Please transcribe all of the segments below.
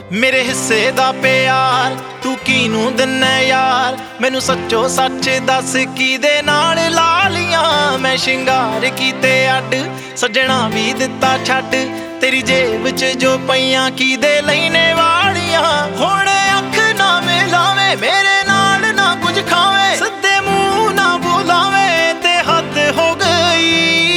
मेरे हिस्से दा प्यार तू कीनू दिन्ना यार, मैनू सच्चो सच दस किदे नाल ला लियां। मैं शिंगार कीते अड सजना भी दिता छड्ड, तेरी जेब च जो पईयां किदे लैने वालियां। हुण अख ना मिलावे मेरे नाल ना कुछ खावे, सिद्धे मुंह ना बुलावे ते हद हो गई।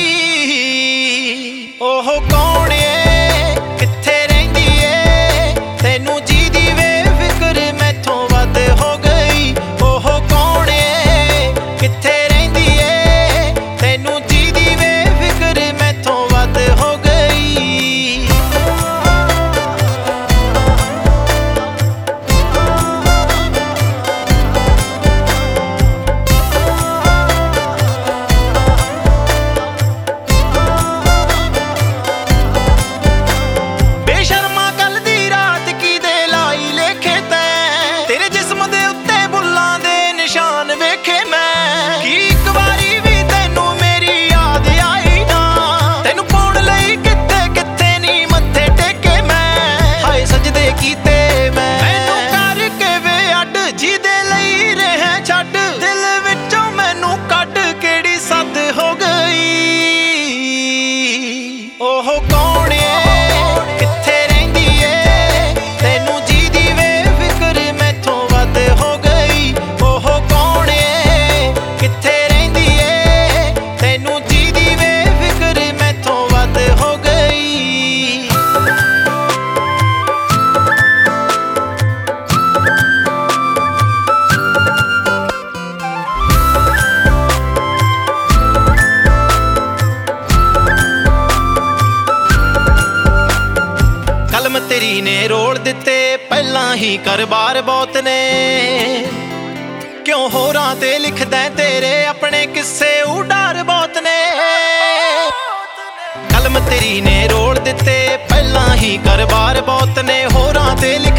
ओह कौन ए कित्थे रहिंदी ए, तैनू जी दी वे फिक्र मैथों वध हो गई। ओह कौन ए कित्थे रहिंदी ए, तैनू जी दी वे फिक्र मैथों वध हो गई। बेशर्मा कल दी रात किदे लाई लेखे तैं, तेरे जिस्म दे उत्ते बुल्लां दे निशान वेखे मैं। कि इक वारी भी तैनू मेरी याद आई ना, तैनू पाउण लई कित्थे कित्थे नी मत्थे टेके मैं। हाय सजदे कीते मैं मैनू करके वे अड, जिहदे लई रहे छड्ड, दिल विचों मैनू कढ केड़ी सद हो गई। ओह कौन ए कित्थे रहिंदी ए, तैनू जी दी वे फिक्र मैथों वध हो गई। ओह कौन ए कित्थे रहिंदी ए, तैनू जी दी वे फिक्र मैथों वध हो गई। कलम तेरी ने रोड़ दिते पहला ही करबार बहुत ने, क्यों होरां ते लिखदा तेरे अपने किस्से उडार बहुत ने। कलम तेरी ने रोड़ दिते पहला ही करबार बहुत ने, होरां ते